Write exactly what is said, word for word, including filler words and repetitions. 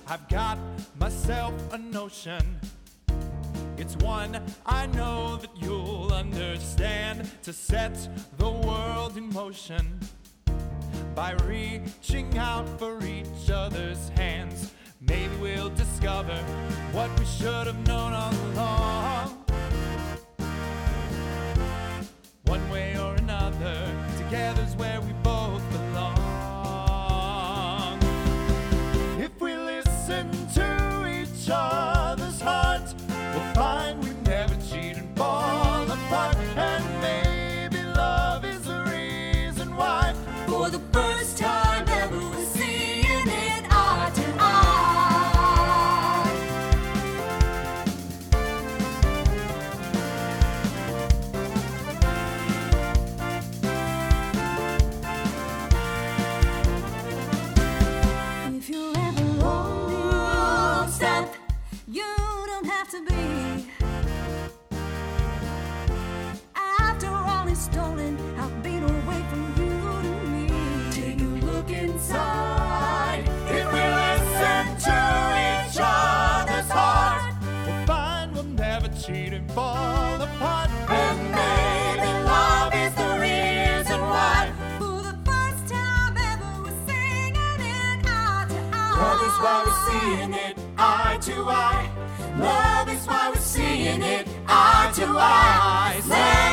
I've got myself a notion. It's one I know that you'll understand. To set the world in motion by reaching out for each other's hands. Maybe we'll discover what we should have known all along. One way or another, together's where we both belong. If we listen to each other's hearts, we'll find we never cheat and fall apart. And maybe love is the reason why, for the first time ever, we're seeing it eye to eye. If you're ever lonely, stop. You don't have to be. After all is stolen, I've been away from you to me. Take a look inside. if we listen to each other's heart, we'll find we'll never cheat and fall apart. And maybe love is the reason why, for the first time ever, we're singing it eye to eye. Love is why we're seeing it eye to eye. Love is why we're seeing it eye to eye.